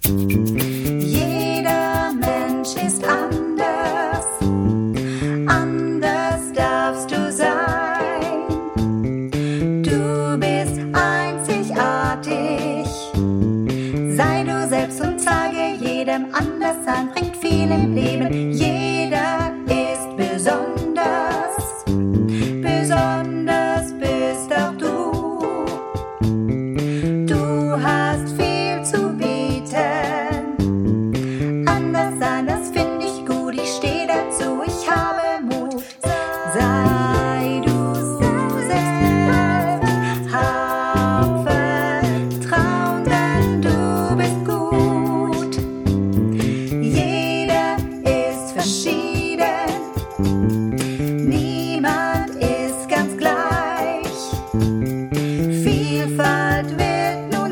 Jeder Mensch ist anders, anders darfst du sein. Du bist einzigartig, sei du selbst und zeige jedem anders an, bringt viel im Leben. Jeder ist besonders, besonders bist auch du. Du hast viel zu bieten, anders sein, das finde ich gut, ich stehe dazu, ich habe Mut. Sei du selbst, hab Vertrauen, denn du bist gut. Jeder ist verschieden, niemand ist ganz gleich. Vielfalt wird nun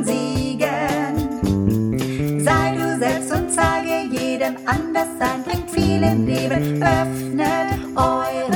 siegen. Sei du selbst und zeige jedem anders sein, bringt viel im Leben, öffnet eure